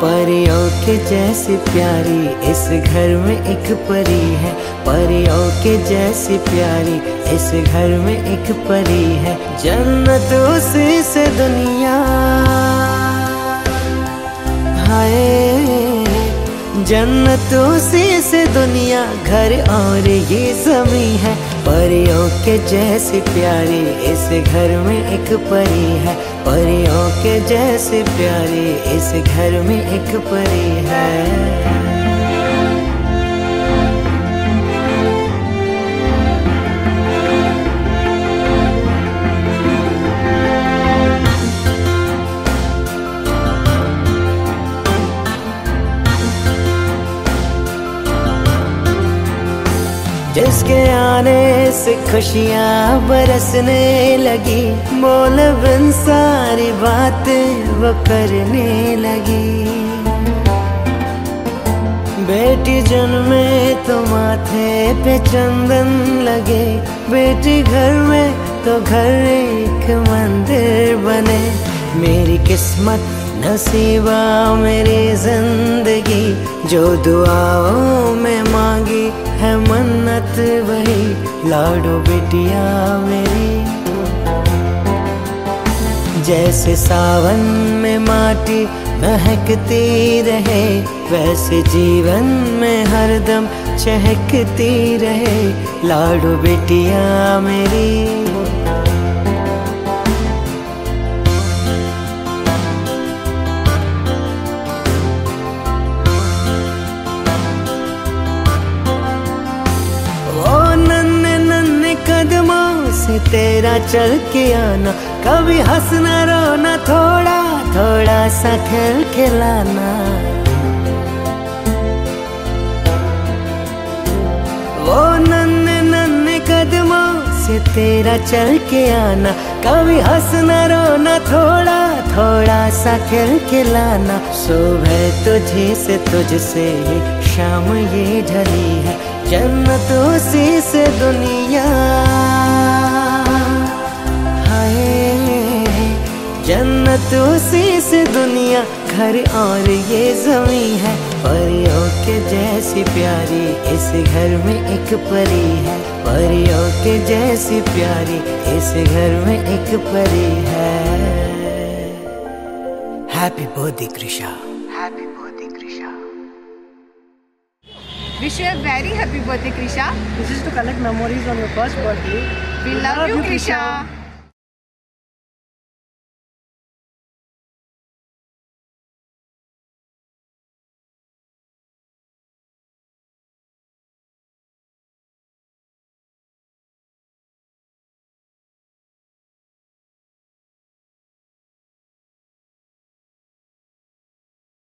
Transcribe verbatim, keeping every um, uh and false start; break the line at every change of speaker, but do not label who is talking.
परियों के जैसी प्यारी इस घर में एक परी है। परियों के जैसी प्यारी इस घर में एक परी है। जन्नत उसी से दुनिया, हाय जन्नत उसी से दुनिया, घर और ये ज़मीं है। परियों के जैसी प्यारी इस घर में एक परी है। परियों के जैसी प्यारी इस घर में एक परी है। जिसके आने से खुशियाँ बरसने लगी, बोल बिन सारी बातें वो करने लगी। बेटी जन्मे तो माथे पे चंदन लगे, बेटी घर में तो घर एक मंदिर बने। मेरी किस्मत नसीबा मेरी जिंदगी, जो दुआओं में मांगी है मन्नत वही। लाडो बिटिया मेरी, जैसे सावन में माटी महकती रहे, वैसे जीवन में हरदम चहकती रहे। लाडो बिटिया मेरी, कदमों से तेरा चल के आना, कभी हंसना रोना, थोड़ा थोड़ा सा खेल खिलाना। वो नन्हे नन्हे कदमों से तेरा चल के आना, कभी हंसना रोना, थोड़ा थोड़ा सा खेल खिलाना। सुबह तुझे से तुझसे शाम ये ढली है, जन्नत उसी से दुनिया, हाय जन्नत उसी से दुनिया, घर और ये ज़मीं है। परियों के जैसी प्यारी इस घर में एक परी है। परियों के जैसी प्यारी इस घर में एक परी है। Happy birthday Krisha, happy birthday Krisha.
Wish you a very happy birthday, Krisha.
This is to collect memories on your first birthday.
We love, love you, Krisha. Krisha.